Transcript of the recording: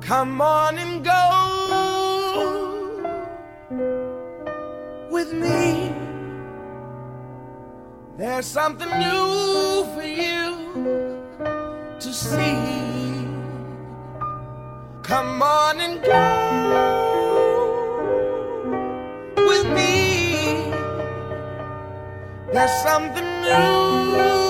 Come on and go with me. There's something new for you to see. Come on and go with me. There's something new